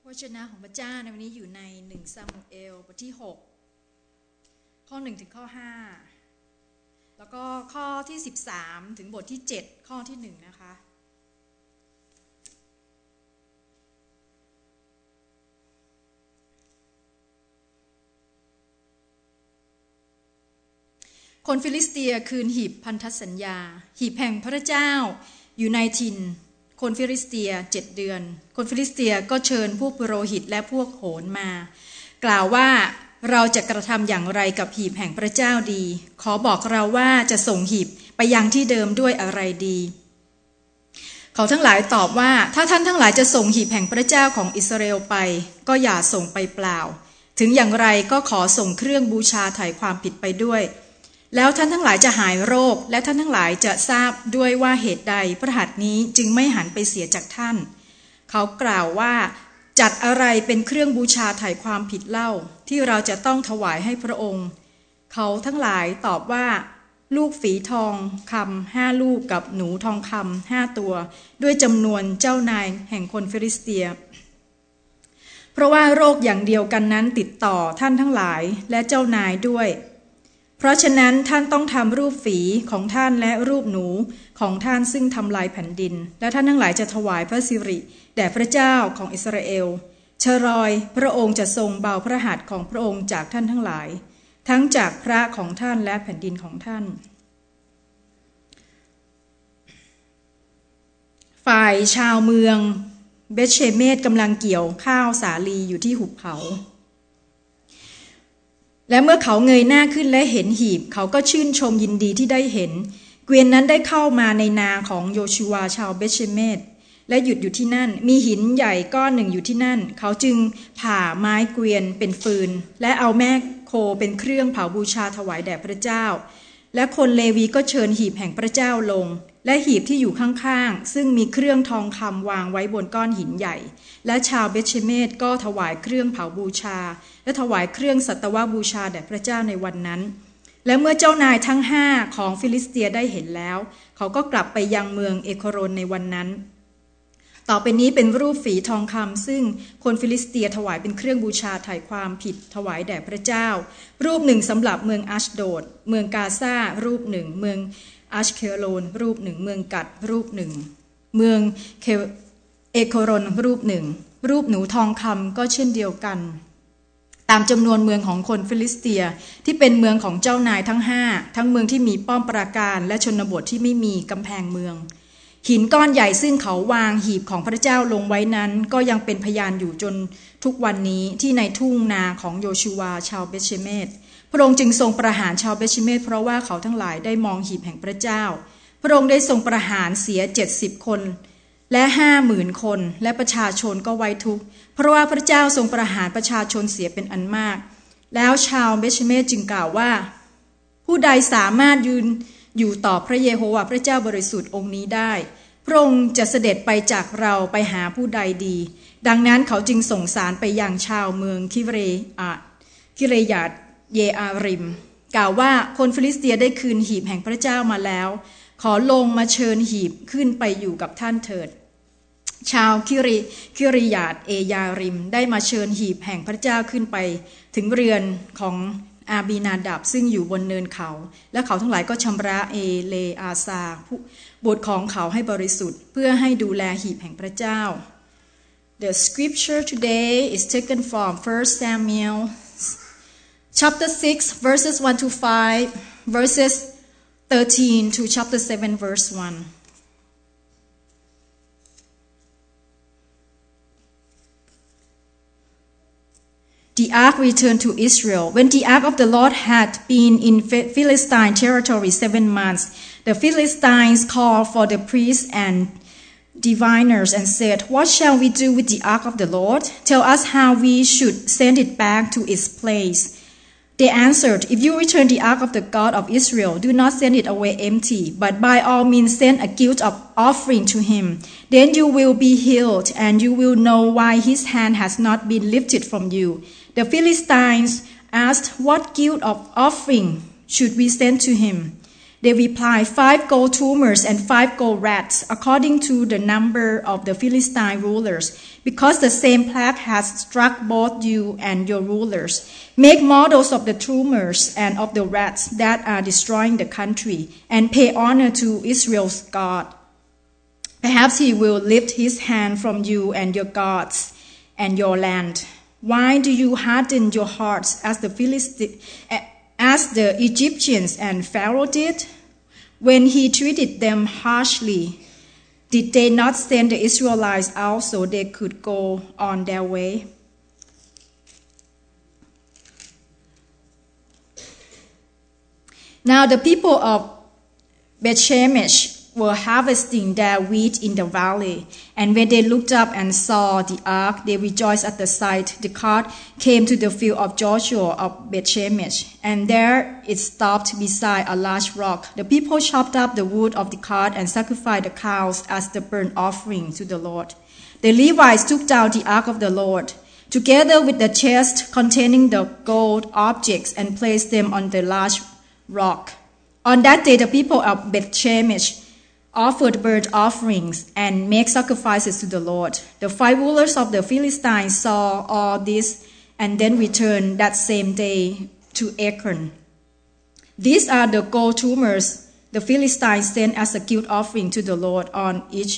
วจนะของพระเจ้าในวันนี้อยู่ใน1ซามูเอลบทที่6ข้อ1ถึงข้อ5แล้วก็ข้อที่13ถึงบทที่7ข้อที่1นะคะคนฟิลิสเตียคืนหีบพันธสัญญาหีบแห่งพระเจ้าอยู่ในถิ่นคนฟิลิสเตีย7 เดือนคนฟิลิสเตียก็เชิญพวกปุโรหิตและพวกโหรมากล่าวว่าเราจะกระทำอย่างไรกับหีบแห่งพระเจ้าดีขอบอกเราว่าจะส่งหีบไปยังที่เดิมด้วยอะไรดีเขาทั้งหลายตอบว่าถ้าท่านทั้งหลายจะส่งหีบแห่งพระเจ้าของอิสราเอลไปก็อย่าส่งไปเปล่าถึงอย่างไรก็ขอส่งเครื่องบูชาไถ่ความผิดไปด้วยแล้วท่านทั้งหลายจะหายโรคและท่านทั้งหลายจะทราบด้วยว่าเหตุใดพระหัตถ์นี้จึงไม่หันไปเสียจากท่านเขากล่าวว่าจัดอะไรเป็นเครื่องบูชาไถ่ความผิดเล่าที่เราจะต้องถวายให้พระองค์เขาทั้งหลายตอบว่าลูกฝีทองคำ5 ลูกกับหนูทองคำ5 ตัวด้วยจำนวนเจ้านายแห่งคนฟิลิสเตียเพราะว่าโรคอย่างเดียวกันนั้นติดต่อท่านทั้งหลายและเจ้านายด้วยเพราะฉะนั้นท่านต้องทำรูปฝีของท่านและรูปหนูของท่านซึ่งทำลายแผ่นดินและท่านทั้งหลายจะถวายพระสิริแด่พระเจ้าของอิสราเอลชรอยพระองค์จะทรงเบาพระหัตถ์ของพระองค์จากท่านทั้งหลายทั้งจากพระของท่านและแผ่นดินของท่านฝ่ายชาวเมืองเบธเชเมสกำลังเกี่ยวข้าวสาลีอยู่ที่หุบเขาและเมื่อเขาเงยหน้าขึ้นและเห็นหีบเขาก็ชื่นชมยินดีที่ได้เห็นเกวียนนั้นได้เข้ามาในนาของโยชูวาชาวเบธเชเมสและหยุดอยู่ที่นั่นมีหินใหญ่ก้อนหนึ่งอยู่ที่นั่นเขาจึงผ่าไม้เกวียนเป็นฟืนและเอาแม่โคเป็นเครื่องเผาบูชาถวายแด่พระเจ้าและคนเลวีก็เชิญหีบแห่งพระเจ้าลงและหีบที่อยู่ข้างๆซึ่งมีเครื่องทองคำวางไว้บนก้อนหินใหญ่และชาวเบธเชเมสก็ถวายเครื่องเผาบูชาและถวายเครื่องสัตวบูชาแด่พระเจ้าในวันนั้นและเมื่อเจ้านายทั้ง5ของฟิลิสเตียได้เห็นแล้วเขาก็กลับไปยังเมืองเอโครนในวันนั้นต่อไปนี้เป็นรูปฝีทองคำซึ่งคนฟิลิสเตียถวายเป็นเครื่องบูชาไถ่ความผิดถวายแด่พระเจ้ารูปหนึ่งสำหรับเมืองอัชโดดเมืองกาซารูปหนึ่งเมืองอัชเคโลนรูปหนึ่งเมืองกัดรูปหนึ่งเมืองเอโครนรูปหนึ่งรูปหนูทองคำก็เช่นเดียวกันตามจำนวนเมืองของคนฟิลิสเตียที่เป็นเมืองของเจ้านายทั้ง5ทั้งเมืองที่มีป้อมปราการและชนบทที่ไม่มีกำแพงเมืองหินก้อนใหญ่ซึ่งเขาวางหีบของพระเจ้าลงไว้นั้นก็ยังเป็นพยานอยู่จนทุกวันนี้ที่ในทุ่งนาของโยชูวาชาวเบธเชเมสพระองค์จึงทรงประหารชาวเบธเชเมสเพราะว่าเขาทั้งหลายได้มองหีบแห่งพระเจ้าพระองค์ได้ทรงประหารเสีย70 คนและ50,000 คนและประชาชนก็ไว้ทุกข์เพราะว่าพระเจ้าทรงประหารประชาชนเสียเป็นอันมากแล้วชาวเบธเชเมสจึงกล่าวว่าผู้ใดสามารถยืนอยู่ต่อพระเยโฮวาห์พระเจ้าบริสุทธิ์องค์นี้ได้พระองค์จะเสด็จไปจากเราไปหาผู้ใดดีดังนั้นเขาจึงส่งสารไปยังชาวเมืองคิเรยาตเยอาริมกล่าวว่าคนฟิลิสเตียได้คืนหีบแห่งพระเจ้ามาแล้วขอลงมาเชิญหีบขึ้นไปอยู่กับท่านเถิดชาวคิริยาตเอยาริมได้มาเชิญหีบแห่งพระเจ้าขึ้นไปถึงเรือนของอาบีนาดับซึ่งอยู่บนเนินเขาและเขาทั้งหลายก็ชำระเอเลอาซาบุตรของเขาให้บริสุทธิ์เพื่อให้ดูแลหีบแห่งพระเจ้า The scripture today is taken from 1 Samuel chapter 6 verses 1 to 5 verses 13 to chapter 7 verse 1The ark returned to Israel. When the ark of the Lord had been in Philistine territory 7 months, the Philistines called for the priests and diviners and said, "What shall we do with the ark of the Lord? Tell us how we should send it back to its place." They answered, "If you return the ark of the God of Israel, do not send it away empty, but by all means send a guilt of offering to him. Then you will be healed, and you will know why his hand has not been lifted from you."The Philistines asked, "What guilt of offering should we send to him?" They replied, 5 gold tumors and 5 gold rats, according to the number of the Philistine rulers, because the same plague has struck both you and your rulers. Make models of the tumors and of the rats that are destroying the country, and pay honor to Israel's God. Perhaps he will lift his hand from you and your gods and your land. Why do you harden your hearts as the Egyptians and Pharaoh did? When he treated them harshly, did they not send the Israelites out so they could go on their way? Now the people of Bethshemesh were harvesting their wheat in the valley, and when they looked up and saw the ark, they rejoiced at the sight. The cart came to the field of Joshua of Bethshemesh, and there it stopped beside a large rock. The people chopped up the wood of the cart and sacrificed the cows as the burnt offering to the Lord. The Levites took down the ark of the Lord, together with the chest containing the gold objects, and placed them on the large rock. On that day, the people of Bethshemesh offered burnt offerings and make sacrifices to the Lord. The 5 rulers of the Philistines saw all this and then returned that same day to Ekron. These are the gold tumors the Philistines sent as a guilt offering to the Lord, one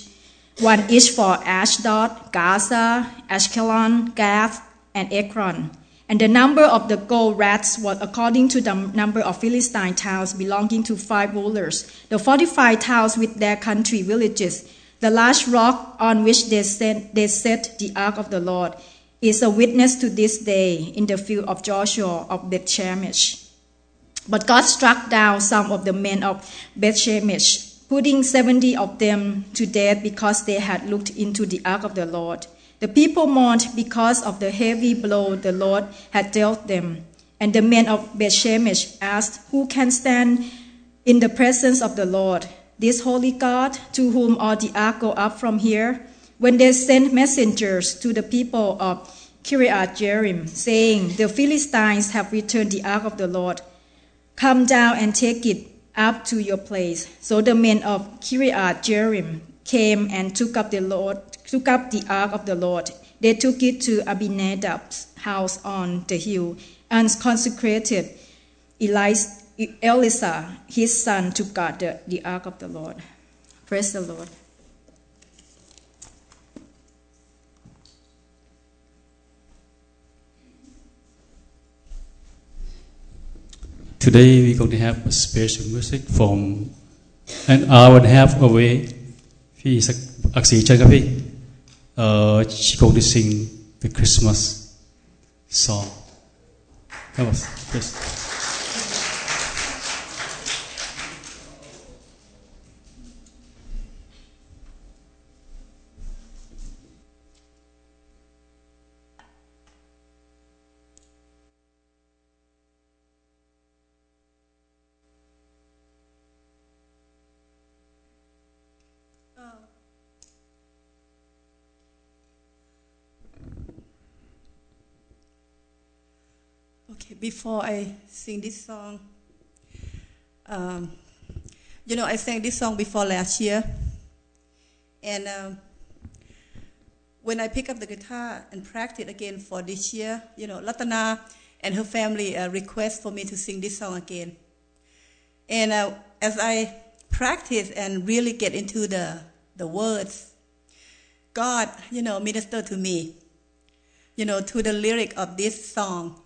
each for Ashdod, Gaza, Ashkelon, Gath, and Ekron. And the number of the gold rats was according to the number of Philistine towns belonging to 5 rulers, the 45 towns with their country villages. The large rock on which they set the ark of the Lord is a witness to this day in the field of Joshua of Bethshemesh. But God struck down some of the men of Bethshemesh, putting 70 of them to death because they had looked into the ark of the Lord. The people mourned because of the heavy blow the Lord had dealt them. And the men of Bethshemesh asked, who can stand in the presence of the Lord, this holy God, to whom all the ark go up from here? When they sent messengers to the people of Kiriath Jearim, saying, the Philistines have returned the ark of the Lord. Come down and take it up to your place. So the men of Kiriath Jearim came and took up the ark of the Lord. They took it to Abinadab's house on the hill and consecrated Eleazar, his son, to guard the ark of the Lord. Praise the Lord. Today we're going to have a special music from an hour and a half away. พี่สักอักษีเชิญครับพี่ She's going to sing the Christmas song. That was yes. Okay, before I sing this song, I sang this song before last year, and when I pick up the guitar and practice again for this year, Latana and her family request for me to sing this song again. And as I practice and really get into the words, God, ministered to me, to the lyric of this song.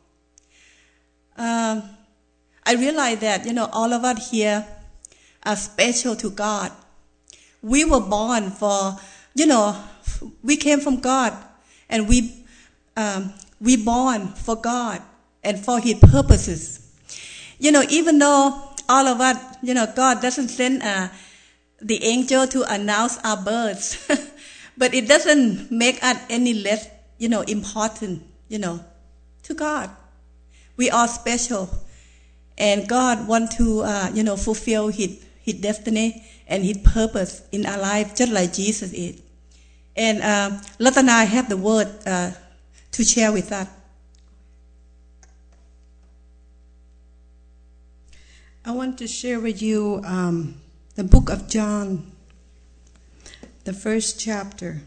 I realize that, all of us here are special to God. We were born for, we came from God, and we born for God and for His purposes. Even though all of us, God doesn't send the angel to announce our births, but it doesn't make us any less, important, to God. We are special, and God wants to, fulfill His destiny and His purpose in our life, just like Jesus is. And Latana have the word to share with us. I want to share with you the book of John, the first chapter.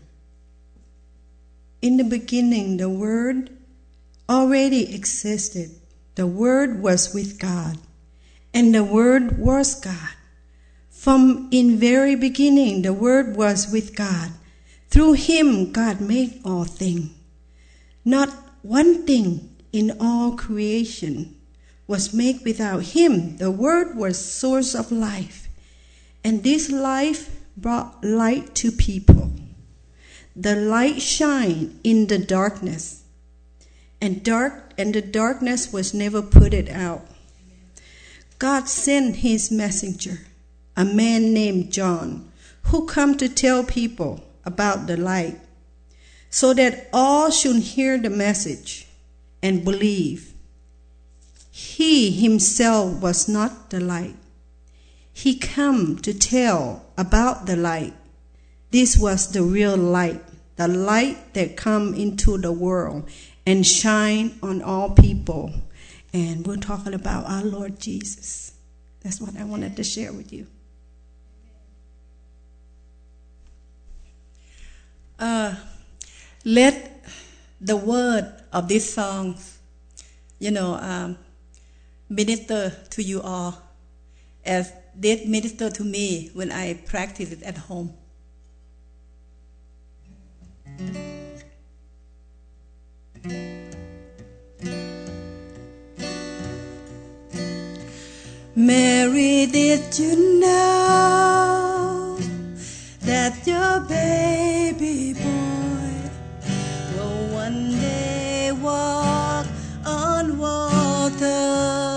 In the beginning, the Word already existed. The Word was with God, and the Word was God. From in very beginning, the Word was with God. Through Him, God made all things. Not one thing in all creation was made without Him. The Word was source of life, and this life brought light to people. The light shined in the darkness, and the darkness was never put it out. God sent His messenger, a man named John, who come to tell people about the light, so that all should hear the message and believe. He himself was not the light. He came to tell about the light. This was the real light, the light that come into the world and shine on all people. And we're talking about our Lord Jesus. That's what I wanted to share with you. Let the word of this song, minister to you all as they minister to me when I practice it at home. Mary, did you know that your baby boy will one day walk on water?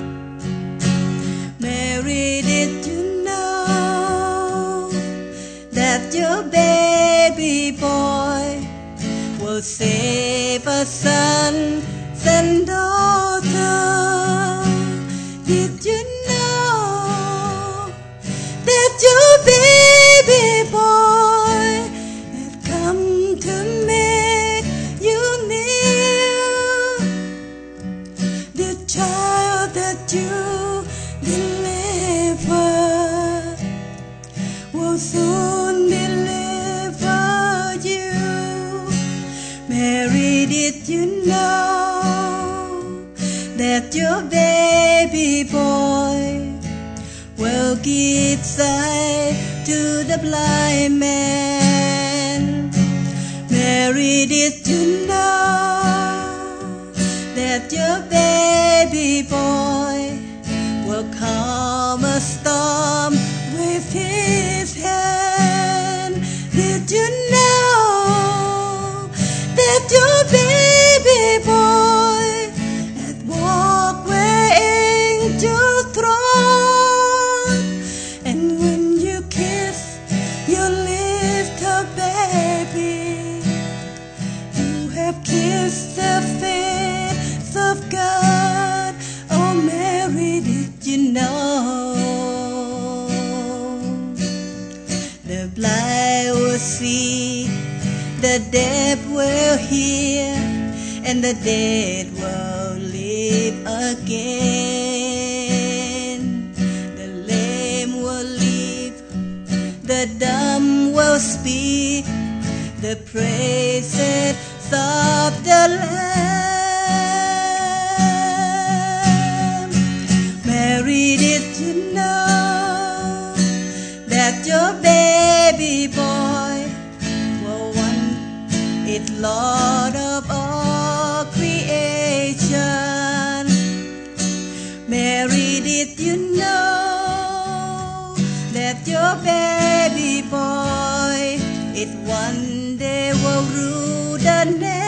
Mary, did you know that your baby boy will save us sons and daughters? Did you know that your baby boy had come to make you near? The child that you delivered will soon deliver you. Mary, did you know that your baby boy will give sight to the blind man? Mary, did you know that your baby boy will calm a storm with his hand? Did you know that your baby boy had walked where angels throne? And when you kiss your little baby, you have kissed the face of God. Oh, Mary, did you know? The blind will see, the deaf will hear, and the dead will live again. The lame will live, the dumb will speak, the praises of the Lamb. Mary, did you know that your baby boy will one is Lord of all creation? Mary, did you know that your baby boy is one day will rule the nation?